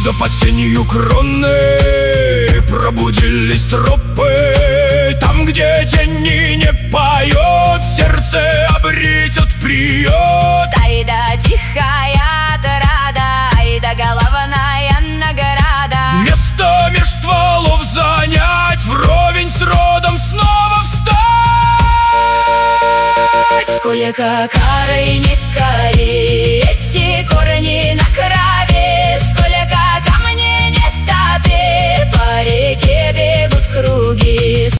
Да под сенью кроны пробудились тропы. Там, где тени не поет, сердце обретет приют. Ай да тихая отрада, ай да головная награда. Место меж стволов занять, вровень с родом снова встать. Сколько кары не кори,